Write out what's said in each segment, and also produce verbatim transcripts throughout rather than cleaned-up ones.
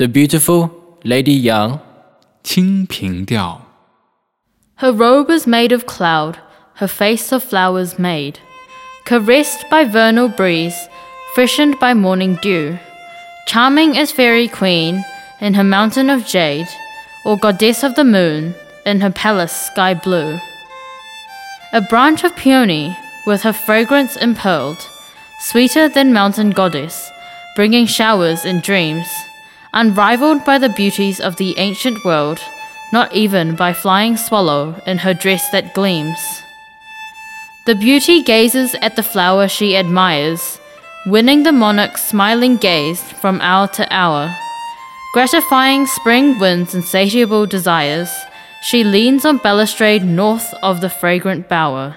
The beautiful Lady Young. 清平调。 Her robe is made of cloud, her face of flowers made, caressed by vernal breeze, freshened by morning dew, charming as fairy queen in her mountain of jade, or goddess of the moon in her palace sky blue. A branch of peony with her fragrance impearled, sweeter than mountain goddess, bringing showers in dreams, unrivaled by the beauties of the ancient world, not even by flying swallow in her dress that gleams. The beauty gazes at the flower she admires, winning the monarch's smiling gaze from hour to hour. Gratifying spring wind's insatiable desires, she leans on balustrade north of the fragrant bower.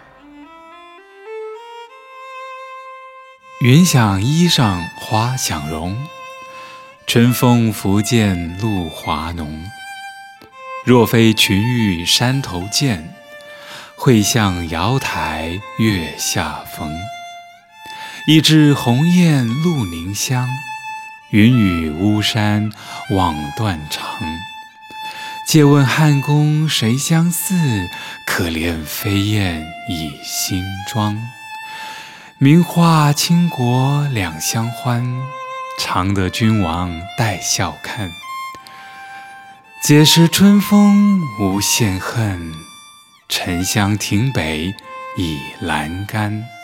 云想衣裳花想容，春风拂槛露华浓。若非群玉山头见，会向瑶台月下逢。一枝红艳露凝香，云雨巫山枉断肠。借问汉宫谁相似？可怜飞燕倚新妆。名画倾国两相欢，常得君王带笑看。解释春风无限恨，沉香亭北倚阑干。